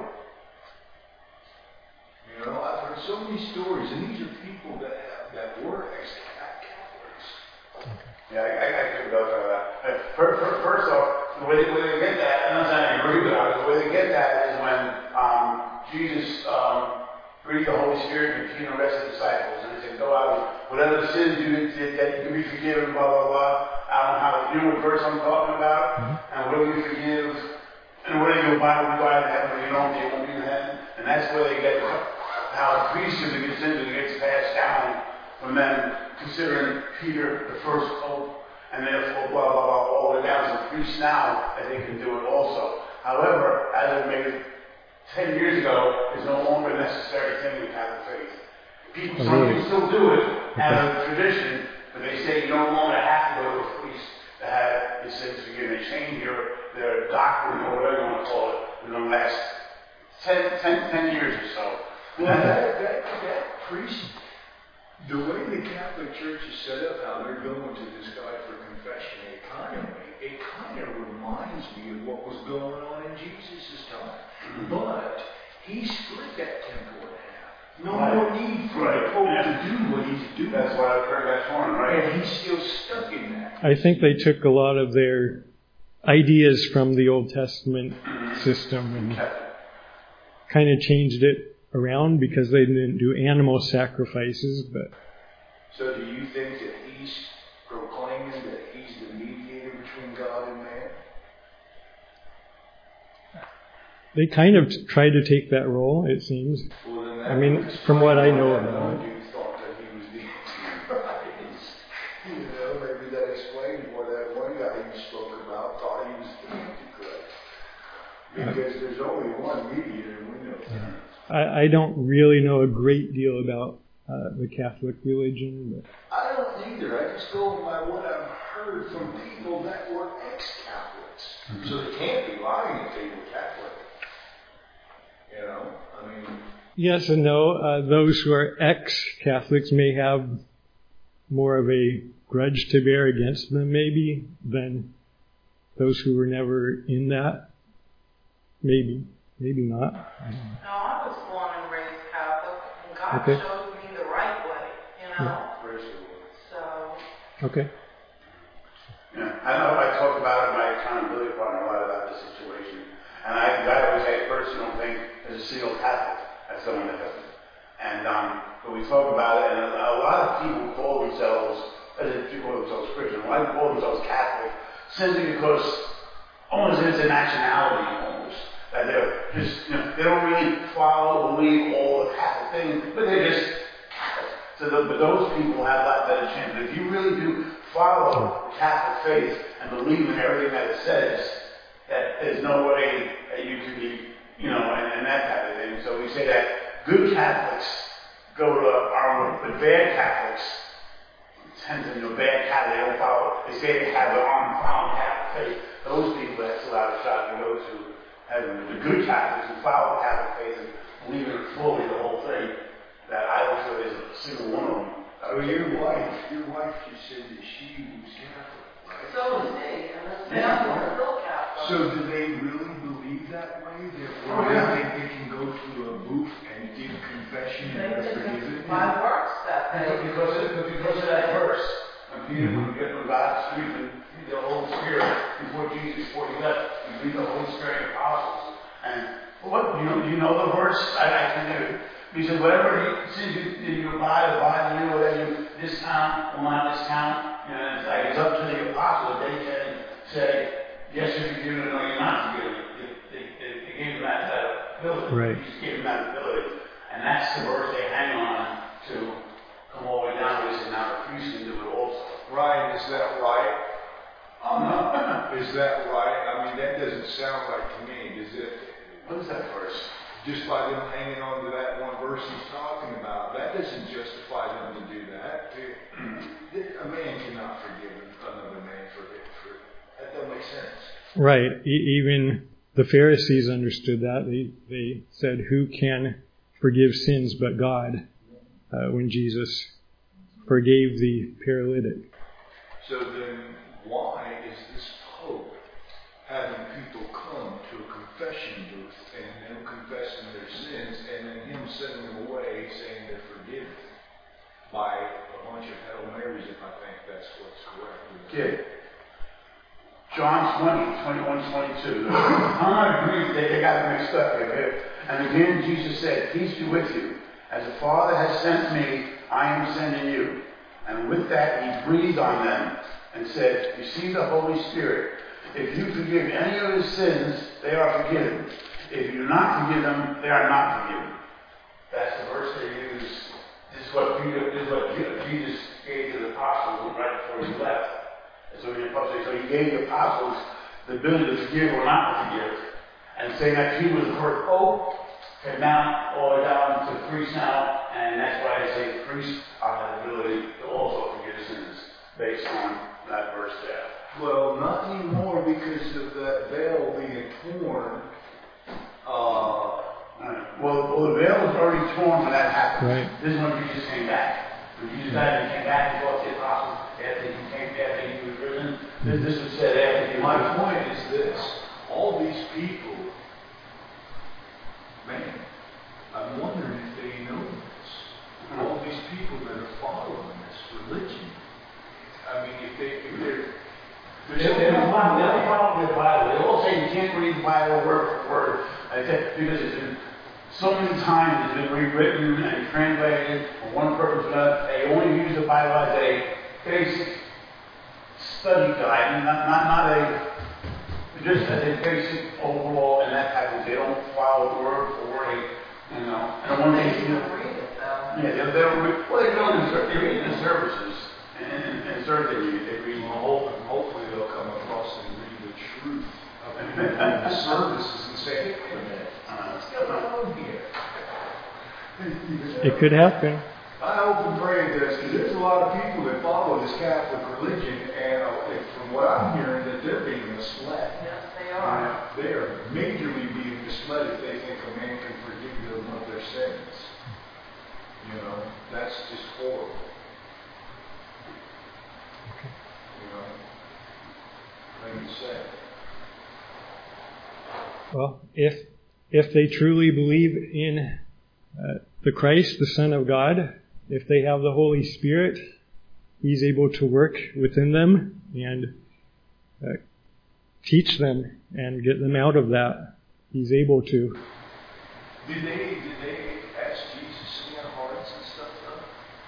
You know, I've heard so many stories, and these are people that have, that were ex-Catholics. Yeah, I, I, I could go for that. First, first off, the way they, way they get that, and I'm not saying I agree with that, the way they get that is when um, Jesus um, breathed the Holy Spirit and Peter and the rest of the disciples, and they said, go out and whatever the sins you did, that you can be forgiven, blah, blah, blah. I don't know how, you know what verse I'm talking about? Mm-hmm. And will you forgive? And whether you'll Bible will go out to heaven or you don't, you won't be in heaven. And that's where they get how the priesthood gets into, gets passed down from them considering Peter the first pope, and therefore blah, blah, blah, all the way down to the priests now that they can do it also. However, as of maybe ten years ago, it's no longer a necessary thing in Catholic faith. People, some people still do it out of tradition, but they say you no longer have to go to a priest to have your sins forgiven. They change your, their doctrine or whatever you want to call it in the last ten, ten, ten years or so. Well, that, that, that priest, the way the Catholic Church is set up, how they're going to this guy for confession, it kind of, it kind of reminds me of what was going on in Jesus' time. Mm-hmm. But he split that temple in half. No right. more need for right. the Pope yeah. to do what he's doing. That's why I've heard that horn, right? And he's still stuck in that. I think they took a lot of their ideas from the Old Testament system and okay. kind of changed it around because they didn't do animal sacrifices, but... So do you think that he's proclaiming that he's the mediator between God and man? They kind of try to take that role, it seems. Well, then that I mean, from what I know about it. You thought that he was the Antichrist. You know, maybe that explains why that one guy you spoke about thought he was because there's only one mediator, and we know that. I, I don't really know a great deal about uh, the Catholic religion. But I don't either. I just go by what I've heard from people that were ex-Catholics. Mm-hmm. So they can't be lying if they were Catholic. You know, I mean... Yes and no. Uh, those who are ex-Catholics may have more of a grudge to bear against them, maybe, than those who were never in that. Maybe. Maybe not. No, I was born and raised Catholic, and God okay. showed me the right way, you know? Yeah. So... Okay. Yeah, I know I talked about it in my accountability partner a lot about this situation. And I, I always say, first, you don't think there's a single Catholic as someone that doesn't. And, um, but we talk about it, and a, a lot of people call themselves, as if people call themselves Christian, a lot of people call themselves Catholic, simply because almost it's a nationality almost. That they're just, you know, they don't really follow, believe all the Catholic things, but they're just Catholic. So the, but those people have a lot better chance. But if you really do follow the Catholic faith and believe in everything that it says, that there's no way that you can be, you know, and, and that type of thing. So we say that good Catholics go to our, but bad Catholics tend to, you know, bad Catholics, they don't follow, they say they have their own found Catholic faith. Those people, that's a lot of shot to go to heaven. The good Catholics who follow the Catholic faith and believe in it fully, the whole thing, that I don't feel there's a single one of them. So your wife, your wife, you said that she was Catholic, right? So is he, and the family is still Catholic. So do they really believe that way? Therefore, Oh, yeah. they think they can go to a booth and give confession They and they're think forgiven? it's by works that they... Because of, because of that verse. When Peter would get from God, speaking the Holy Spirit before Jesus, before he left, he read the Holy Spirit and apostles. And what, you know, you know the verse? I, I can do it. He said, whatever you, since you, you abide, abide in you, whatever you discount, will not discount. You know, it's like it's up to the apostles. They can say, yes, you're forgiven, no, you're not forgiven. They, they, they gave them that, that ability. Right. He just gave them that ability. And that's the verse they hang on to come all the way down. He said, now the priest can do it also. Ryan, is that right? Oh, no. Is that right? I mean, that doesn't sound right to me. Is it? What is that verse? Just by them hanging on to that one verse he's talking about, that doesn't justify them to do that. A man cannot forgive another man for it. For, that doesn't make sense. Right. E- even the Pharisees understood that. They they said, "Who can forgive sins but God?" Uh, when Jesus forgave the paralytic. So then, why is this Pope having people come to a confession booth and them confessing their sins, and then him sending them away saying they're forgiven by a bunch of Hail Marys, if I think that's what's correct? Kid. John twenty, twenty-one, twenty-two. I'm not agreeing that they got it mixed up here. And again, Jesus said, peace be with you. As the Father has sent me, I am sending you. And with that, he breathed on them and said, receive the Holy Spirit. If you forgive any of his sins, they are forgiven. If you do not forgive them, they are not forgiven. That's the verse they use. This is what Peter, this is what Jesus gave to the apostles right before he left. And so, he, so he gave the apostles the ability to forgive or not to forgive. And saying that he was the first pope, and now all the way down to priests now, and that's why I say priests have the ability to also forgive sins based on that verse there. Well, not anymore because of that veil being torn. Uh, well, well, the veil was already torn when that happened. Right. This is when Jesus came back. When Jesus died and came back and taught the apostles after he came after he was risen. This, this was said after he was my risen. point is this. All these people, man, I'm wondering if they know this. All these people that are following this religion. I mean, if they, if they're, They, they don't follow, they don't follow the Bible. They all say you can't read the Bible word for word. I think because it's been so many times it's been rewritten and translated for one purpose or another. They only use the Bible as a basic study guide, not not, not a just as a basic overall and that type of thing. They don't follow word for word, you know. And when they, you know, read it, though. yeah, they they'll read, well they don't in ser- they read in services and and, and certainly they read. They read well, hope, hopefully they'll come across and read the truth of people in the services and say, hey, wait a minute, what's going on here? It could happen. I hope and pray it does, because there's a lot of people that follow this Catholic religion, and uh, from what I'm hearing, that they're being misled. Yes, they are. Uh, they are majorly being misled if they think a man can forgive them of their sins. You know, that's just horrible. You know, like you say. Well, if if they truly believe in uh, the Christ, the Son of God, if they have the Holy Spirit, He's able to work within them and uh, teach them and get them out of that. He's able to. Did they did they ask Jesus in their hearts and stuff though?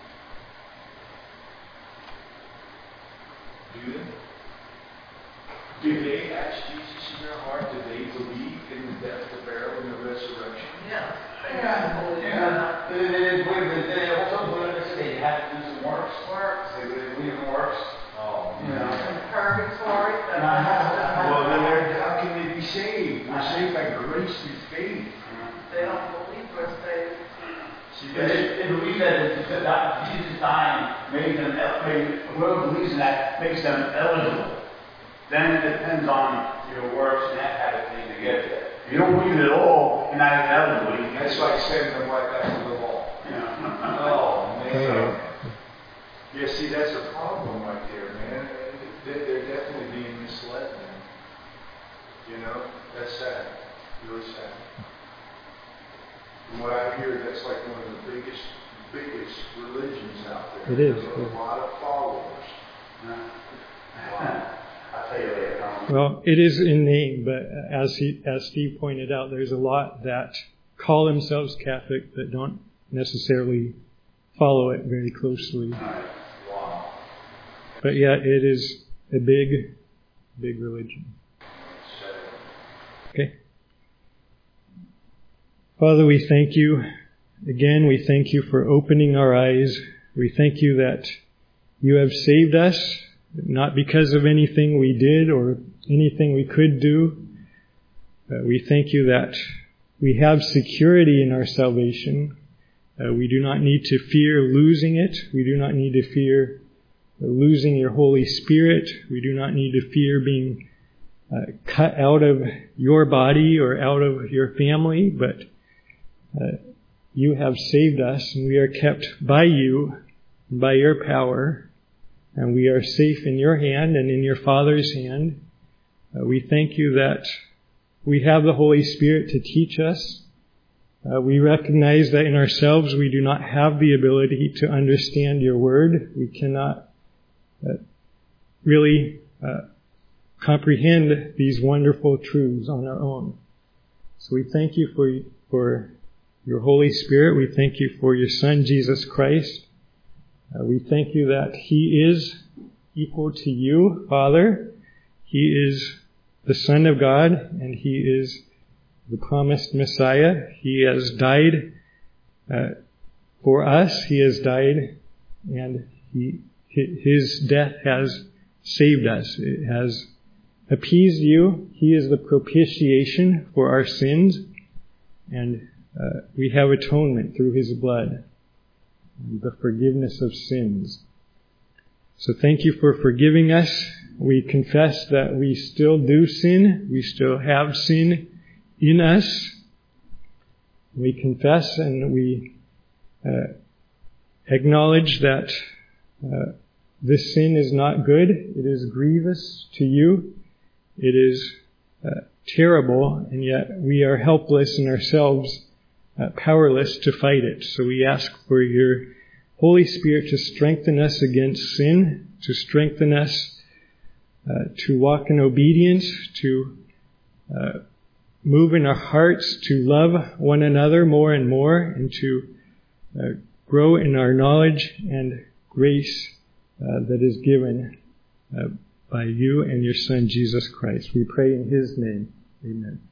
Do they? Did they ask Jesus in their heart? Did they believe in the death, the burial, and the resurrection? Yeah. Yeah, yeah. They, they, they, they, they also believe that they had to do some works. Works. They believe in works. Oh, You know. And purgatory. That's No, well, then they're, how can they be saved? We're saved by grace through faith. They don't believe we're saved. See, They, they believe that, that, that Jesus dying made them, made, whoever believes in that makes them eligible. Then it depends on your works and that kind of thing to get there. If you don't believe it at all, you're not even eligible. You that's like sending them right back to the law. You know. Oh, man. Yeah, see, that's a problem right there, man. They're, they're definitely being misled, man. You know, that's sad. Really sad. From what I hear, that's like one of the biggest, biggest religions out there. It is. There's a lot of followers. Wow. I'll tell you later. Well, it is in name, but as he, as Steve pointed out, there's a lot that call themselves Catholic that don't necessarily follow it very closely. Wow. But yeah, it is a big, big religion. Okay. Father, we thank you. Again, we thank you for opening our eyes. We thank you that you have saved us, not because of anything we did or anything we could do. Uh, we thank you that we have security in our salvation. Uh, we do not need to fear losing it. We do not need to fear uh, losing your Holy Spirit. We do not need to fear being uh, cut out of your body or out of your family, but uh, you have saved us, and we are kept by you, by your power, and we are safe in your hand and in your Father's hand. Uh, we thank you that we have the Holy Spirit to teach us. Uh, we recognize that in ourselves we do not have the ability to understand your word. We cannot uh, really uh, comprehend these wonderful truths on our own. So we thank you for, for your Holy Spirit. We thank you for your Son, Jesus Christ. Uh, we thank you that He is equal to you, Father. He is the Son of God, and He is the promised Messiah. He has died uh, for us. He has died, and he, His death has saved us. It has appeased you. He is the propitiation for our sins, and uh, we have atonement through His blood, and the forgiveness of sins. So thank you for forgiving us. We confess that we still do sin. We still have sin in us. We confess and we uh, acknowledge that uh, this sin is not good. It is grievous to you. It is uh, terrible, and yet we are helpless in ourselves, uh, powerless to fight it. So we ask for your Holy Spirit to strengthen us against sin, to strengthen us uh, to walk in obedience, to uh, move in our hearts to love one another more and more, and to uh, grow in our knowledge and grace uh, that is given uh, by you and your Son, Jesus Christ. We pray in His name. Amen.